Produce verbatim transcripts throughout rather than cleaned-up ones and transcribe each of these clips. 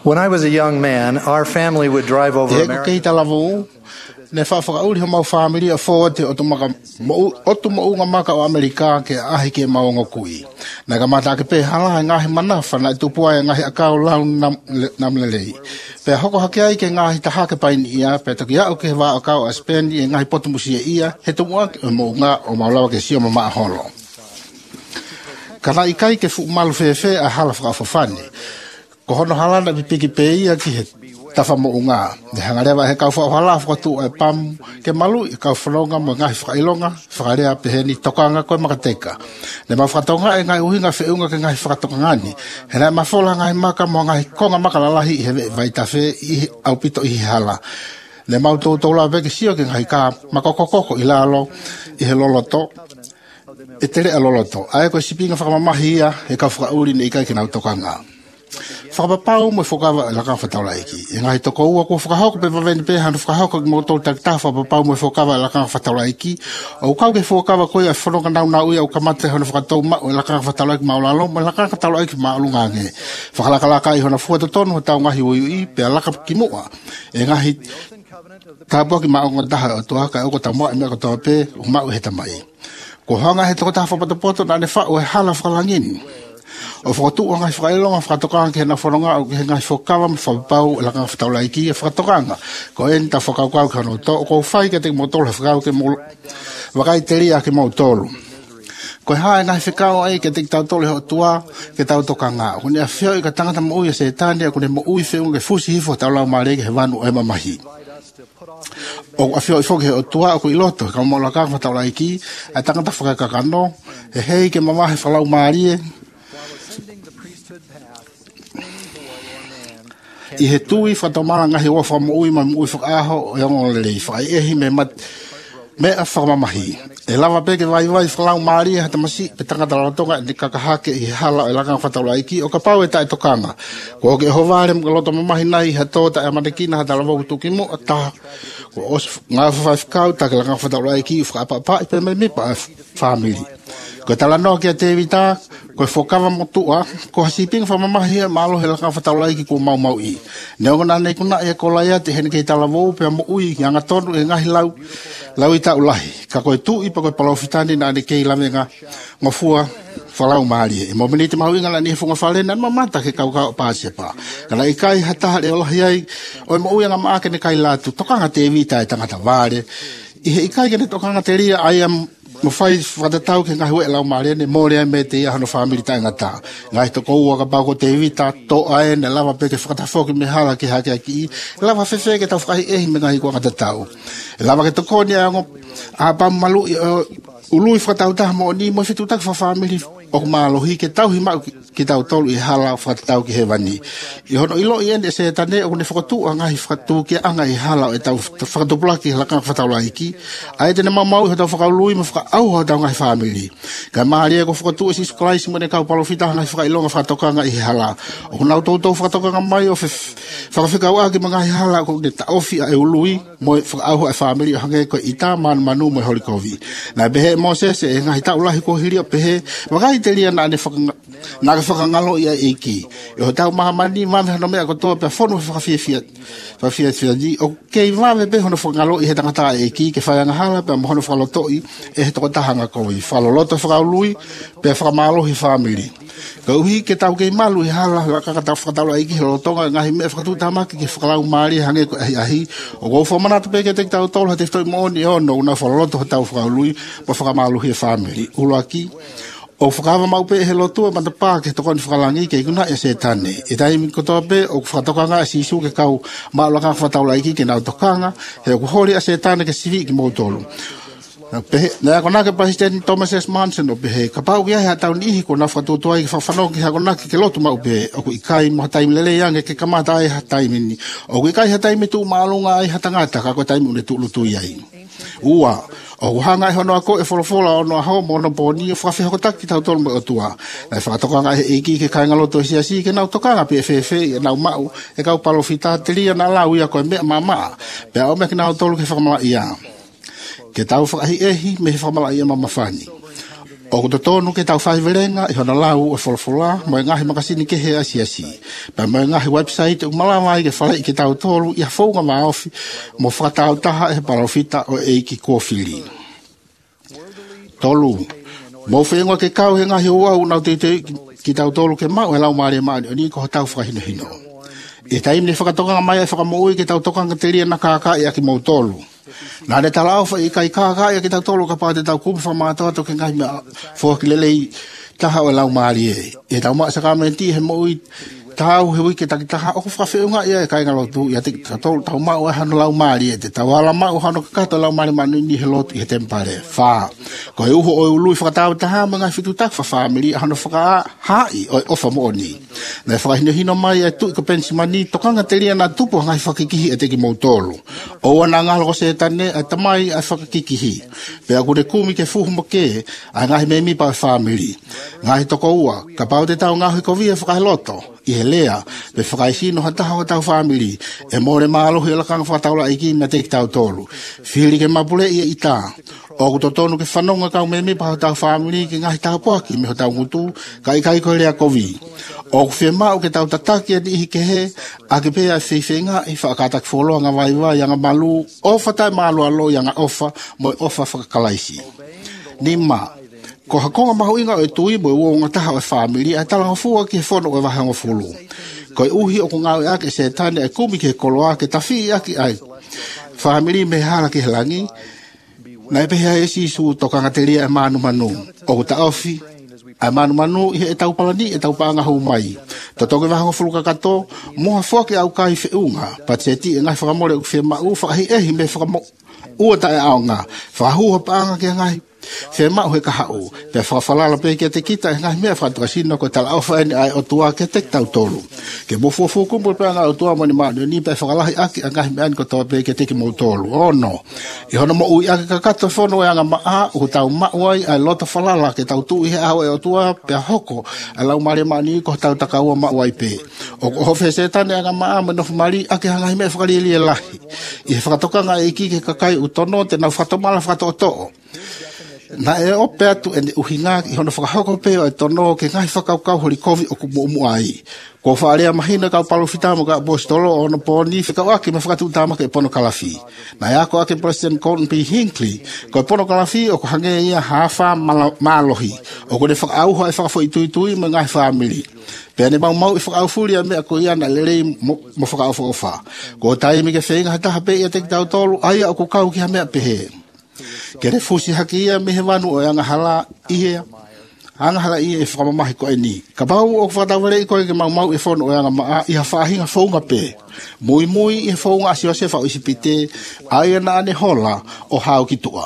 When I was a young man, our family would drive over E ko America. kei talavu ne fa fa uli ho mau family a forte o tomaka mo o to mo nga maka o Amerika ke ahi ke mau ngokui na ga mata ke pe hala nga hi mana fa na tu pua nga hi akau la nam nam lelei pe hoko hake ai ke nga hi ta hake pai ni ia pe to ya o ke va akau a spend i nga hi potu musia ia he to mo mo nga o mau la ke sio ma holo kana ikai ke fu mal fe fe a hala fa fa fani ko hono hala na piki pe ia ki he tafa mo unga de hangare ba he ka fa hala fa tu e pam ke malu ka fronga mo nga fa ilonga fa rea pe ni tokanga ko makateka le ma fa tonga e nga uhinga fe unga ke nga fa tonga ni hela ma fola nga maka mo nga ko nga maka la hi he vai ta fe i au pito i hala le ma to to la ve ke sio ke nga ka makokoko ilalo i he loloto e tere aloloto ai ko sipinga fa mamahia e ka fa uri nei ka ke na tokanga whakapapau mo whakawa la ka whataula iki. E ngai toko ua ko whakahoko pe wawene pe hanu whakahoko mo tō takta whakapapau mo whakawa la ka whataula iki. O kau ke whakawa koe a whanonga nau nau ia o kamate hana whakatou mao la ka whataula iki maulalo, ma la ka whataula iki maulunga nge. Whakalakalaka i hana fuata tonu ho tau ngahi ui ui pe a laka kimua. E ngahi tāpua ki mao ngataha o tuaka e oko ta moa e mea kotoa pe o mao he tamai. Ko hanga he toko taha whapatapoto na ne whao e hala whakalangini. O whakatu o ngai whakailonga whakatokanga ke na whanonga o ke ngai whakawa me whapapau la ka whataula iki e whakatokanga. Ko en ta whakaukau ka no to, ko whai ke te motolo he whakau ke mo wakai teria ke mo tolu. Ko hae ngai whakau ai ke te tau tolu he o tua ke tau tokanga. Ko ne a whio i ka tangata mo ui a se tāne ko ne mo ui whio ke fusi hifo tau lau maare ke he wanu e mamahi. O a whio i whoke he o tua o ko iloto ka mo la ka whataula iki a tangata whakakakano he hei ke mamahe whalau maarie I he tui whatomara ngahi o whamu ma mui whakaaho o yango lelei whai ehi me mat me a whamamahi. E lava peke vai vai whalau maari e hatamasi pe tangata ratonga ni kakahake I hala e langa whataula iki o ka pau e tae tokanga. Ko ke hovare mga loto mamahi nai ha tōta e matekina ha talawa utukimu a taha. Ko os ngā whawhikau ta ke langa whataula iki i whakapapa I pe me mipa e family. Ko tala no ke te vita ko fokawa mo tua ko hasiping fa mamahi malo hela ka fataula iki ko mau mau I ne ona nei kuna e ko laia te hen ke tala vo pe mo ui nga tonu e ngahi lau lau ita ulahi ka ko tu I pa ko palo fitani na ne ke lamenga ngofua falau mali e mo minite mau ngala ni funga fale na mamata ke kau ka pa sepa kana I kai hata le olahi ai o mo ui nga ma ke ne kai latu tokanga te vita e tangata vale I he kai ke ne tokanga te ria I am mo fai whatatau ke ngahi we lau maare ne mo rea me te ia hano whamiri tai ngata. Ngai to kou waka pako te vita to ae ne lava peke whakatafoki me hala ke hake aki I. Lava whewhe ke tau whakahi ehi me ngahi kua ngatatau. Lava ke to koni ango a pam malu ului whakatau taha mo ni mo whitu tak whawhamiri o kumalohi ke tau himau ki tau tolu I hala whakatau ki he wani. I hono ilo I ende se tane o ne whakatu a ngahi whakatu ki anga I hala e tau whakatupula ki hala kanga whataula iki. Ae tene mamau I tau whakaului ma whakau hau tau ngahi whamiri. Ka maari e ko whakatu e sisu kalaisi mo ne kau palofita ngahi whakailonga whakatokanga I hala. O kunau tautou whakatokanga mai o whakawhikau a ki mga I hala ko ne taofi a e ului mo whakau a whamiri o hange ko ita manu manu mo hori kovi. Na behe mo se se e ngahi tau lahi ko hiri o pehe wakai te lia na ne whakanga na ka whakangalo ia eki. E ho tau mahamani mame hano mea kotoa pe whonu whakawhiawhia whakawhiawhia di. O kei mame pe hono whakangalo I he tangata eki ke whaianga hala pe mohono whakalotoi e he toko tahanga koui. Whaloloto whakaului pe whakamalohi whamiri. Ka uhi ke tau kei malu I hala kakata whakatau eki he lotonga ngahi mea whakatu tamaki ke whakalau maari hange ko ahi ahi. O kou whamanatu pe ke te tau tolu ha te whtoi mooni o no una whaloloto ho tau whakaului pa whakamalohi whamiri. Uloaki o whakawa mau pe he lotu e matapā ke tokoni whakalangi ke ikuna e se tane. E taimi kotoa pe o whakatokanga e sisu ke kau maulaka whataula iki ke nau tokanga he o kuhori a se tane ke sivi ki mautolu. Nea kona ke President Thomas S. Manson o pehe ka pau ki ahe tau nihi ko na whatutua I whawhanau ki hakona ki ke lotu mau pe o ku ikai mo hataimi lele yange ke kamata ai hataimi ni. O ku ikai hataimi tu maalunga ai hatangata ka ko taimi une tu lutu iai. Ua, o hanga I hono ako e wholofola o noa hao mo no pōni e whawhi hako taki tau tolu mo atua. Nai whakatokanga e eki ke kai ngaloto si asi ke nau tokanga pe e whewhe e nau mau e kau palofita te ria na lau ia koe mea mama. Pea o mea ki nau tolu ke whakamala ia. Ke tau whakahi ehi me he whakamala ia mama whani. O to tonu ke tau fai velenga i hona lau e folfola mo ngahi makasini ke he asi asi. Pa mo ngahi website o malama i ke fale ke tau tolu i fonga ma ofi mo fatau taha e parofita o e ki kofili. Tolu mo fengo ke kau he ngahi o au na te te ki tau tolu ke ma o lau mare ma ni ko tau fa hino hino. E taim ne whakatoka mai e whakamoi ke tau toka ngateria na kaka i aki mau tolu. Nā re talau wha i kai kaka i aki tau tolu ka pā te tau kumu whamātua to ke ngai mea whakilelei taha o lau maari e. E tau maa sa kāmenti he moi tau he wiki taki taha o whawhiunga i e kai ngalotu i ati tau tolu tau maa o e hano lau maari e te tau ala maa o hano kakato lau maari manu ni he lotu i he tempare. Wha. Ko he uho o e ului whakatau taha mga whitu tak wha whamiri a hano whaka hai o e ofa mo ni. Nai whakahino hino mai e tu i ka pensi mani tokanga te ria na tupu ngai whakikihi e te ki mautolu. O wana ngalo ko se tane a tamai a whakakikihi. Pea kure kumi ke fuhu mo ke a ngahi me mi pa e whamiri. Ngahi toko ua, ka pau te tau ngahi ko via whakahiloto. I he lea, pe whakaisino hataha o tau whamiri. E more maalohi e lakanga whataula iki me te ki tau tolu. Whiri ke mapule i e ita. O kuto tonu ke whanonga kau me mi pa o tau whamiri ki ngahi tau poaki me ho tau ngutu ka ikai ko lea kovi. O kuwhi mau ke tau tataki ati ihi ke he, a ke pea whiwhinga i whakatak wholoa ngā waiwa i anga malu, ofa tai malu alo i anga ofa, mo ofa whakakalaisi. Ni ma, ko hakonga mahu inga o e tui mo e uonga taha o e whamiri, a talanga fua ki he whono o e wahanga fulu. Ko e uhi o ko ngau e ake se tane e kumi ke koloa ke tawhi i ake ai. Whamiri me hala ke helangi, na e pehea e sisu tokanga te ria e manu manu, o ku ta ofi, ai manu manu i e tau palani e tau paanga hou mai. Ta toke wahanga fuluka kato, moha fuake au kai whiunga, pat se ti e ngai whakamore u whia mau, whakahi ehi me whakamo ua ta e ao ngā, whakahuha paanga ke ngai, whia mau he ka hau, pia whakawhalala pe ke te kita e ngai mea whatukasino ko tala au whaene ai o tua ke te tau tolu. Ke mofu fu kumpul pe ngā o tua mani manu, ni pe whakalahi aki a ngai mea ko toa pe ke te ki mau tolu. O no, i hono mo ui ake ka kato whono e anga maa, u tau mauai ai lota whalala ke tau tu i he au e o tua pe hoko, a lau mare mani ko tau takaua mauai pe. O ko hofe se tane anga maa me nofu mari ake hangai mea whakalili e lahi. I he whakatoka ngā e ki ke kakai utono te nau whatomala whakatoto. Na e ope atu e ne uhinga i hono whakahoko peo e tono ke ngai whakaukau hori kovi o kumu umu ai. Ko whaarea mahina kau palo fitamo ka bostolo o no poni whikau ake me whakatu utama ke pono kalafi. Na e ako ake President Colton P. Hinckley ko pono kalafi o ko hange ia hafa malohi. O ko ne whakauho e whakafo itui tui me ngai whamiri. Pea ne mau mau i whakau furia mea ko ia na lerei mo whakau whakauwha. Ko taimi ke whenga hataha pe ia te kitau tolu aia o ko kau ki ha mea pehe. Kere fusi haki ia me he wanu o anga hala ihea. Anga hala ia e whakamamahi ko e ni. Ka pau o whatawere i koe ke mau mau e whono o anga maa i ha whahinga whaunga pe. Mui mui i he whaunga asio se whau isipite aia na ane hola o hao ki tua.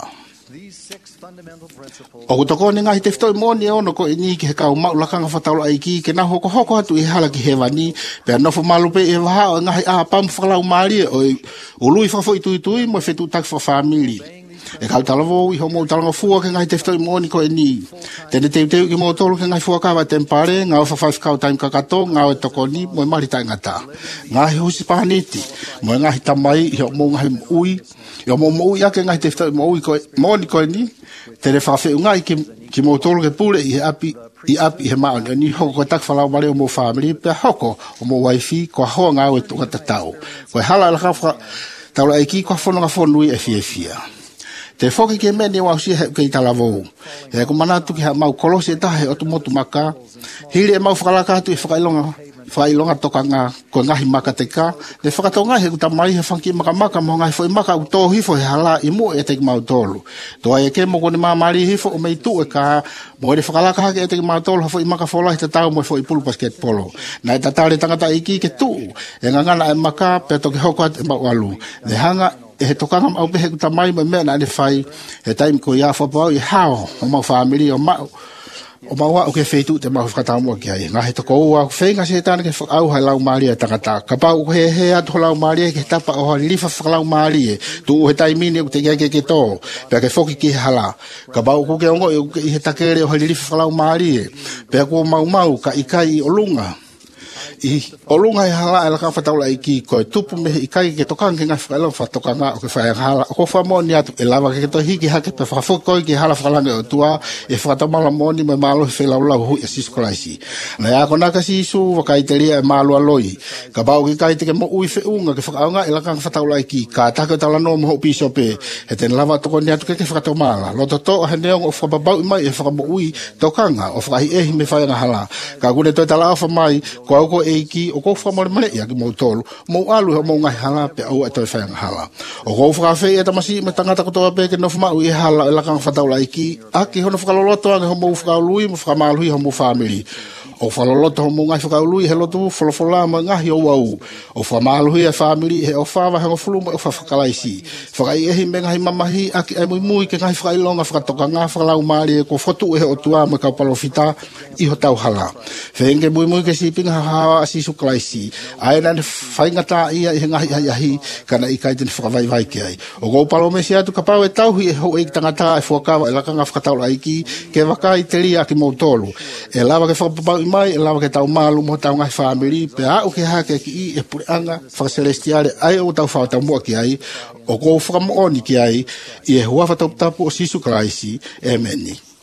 O kutoko ni ngahi te whitoi moni e ono ko e ni ki he kau mau lakanga whataula aiki ke na hoko hoko hatu i hala ki he wani. Pea nofo malupe e waha o ngahi a pamu whakalau maari o ului whafo itui tui mo whetu tak whafamili. E kau talavo i homo talanga fua ke ngai te whitoi moni ko e ni. Tene teu teu ki mo tolu ke ngai fua kawa tempare, ngau whawhai kau taim kakato, ngau e toko ni, mo e mari tai ngata. Ngahi husi pahaniti, mo e ngahi tamai i homo ngahi ui, i homo mo ui ake ngai te whitoi moni ko e ni, tene whawheu ngai ki, ki mo tolu ke pule i he api, i api i he maoni, ni hoko koe tak whalau mare o mo family, pe hoko o mo waifi, ko hoa ngau e tuka tatau. Ko e hala ala kawha, taula e ki ko whono nga whonui e fia fia. Te whoki ke mene wau si he kei talavou. He ko manatu ki ha mau kolose e tahe o tu motu maka. Hiri e mau whakalaka atu i whakailonga. Whakailonga toka ngā koe ngahi maka te ka. Ne whakato ngahi ku tamai he whanki maka maka mo ngahi fo i maka u tō hifo he hala i mu e te ki mau tolu. Toa e ke mo kone mamari hifo o mei tu e ka mo e whakalaka hake e te ki mau tolu hafo i maka wholahi te tau mo e fo i pulu basket polo. Na e tatare tangata iki ke tu. E ngangana e maka pe toki hoko at e mau alu. Ne hanga e he tokanga mau pehe ku tamai mo mea na ane whai he taimi ko ia whapau i hao o mau whamiri o mau o mau o ke wheitu te mau whakatamua ki ai. Ngā he toko ua whenga se tāna ke whakau hai lau maari e tangata. Ka pau he he atu lau maari e ke tapa o hari lifa whakalau maari e. Tu o he taimini o te kia ke ke tō. Pea ke whoki ki he hala. Ka pau ko ke ongo i he takere o hari lifa whakalau maari e. Pea ko mau mau ka ikai i o lunga. i olunga e hala e laka whataula i ki koe tupu me i kai ke tokang ke ngai whakaila whatokanga o ke whae hala o ko whamoni atu e lava ke to hiki hake pe whawhukoi ki hala whakalange o tua e whakatamala moni me malo he whelaulau hui a sisko laisi na ia kona ka sisu wakaiteria e malo aloi ka bau ki kai te ke mo ui whiunga ke whakaunga e laka whataula i ki ka taka tala no mo piso pe he ten lava toko ni atu ke ke whakatamala loto to he neong o whababau mai e whakamo ui tokanga o whakahi ehi me whae hala ka gune to tala afa mai ko au ko eiki o ko whamore mane ia ki mau tolu mau alu ho mau ngai hala pe au e toi whae hala o ko whakawhi e tamasi me tangata kotoa pe ke no whamau i hala e lakang whataula iki aki hono whakaloloto ange ho mau whakaului mo whakamalui ho mau family o whaloloto ho mau ngai whakaului he lotu wholofola ma ngahi o au o whamalui e family he o whawa hengo fuluma o whakalaisi whakai ehi me ngai mamahi aki ai mui mui ke ngai whakailonga whakatoka ngā whakalau maari e ko whotu e o tua me kaupalofita iho tau hala whenge mui mui ke sipinga hawa asisu klaisi ai na whaingata ia i ngahi ai ahi kana i kai tini whakawai vai ki ai o go palo me si atu ka pau e tauhi e ho e tangata e whakawa e lakanga whakataula aiki ke waka i te lia ki mautolu e lawa ke whakapapau i mai e lawa ke tau malu mo tau ngai family pe a o ke hake ki i e pureanga whakaselestiare ai o tau whakatau mua ki ai o go whakamooni ki ai i e hua whatau tapu o sisu klaisi e meni.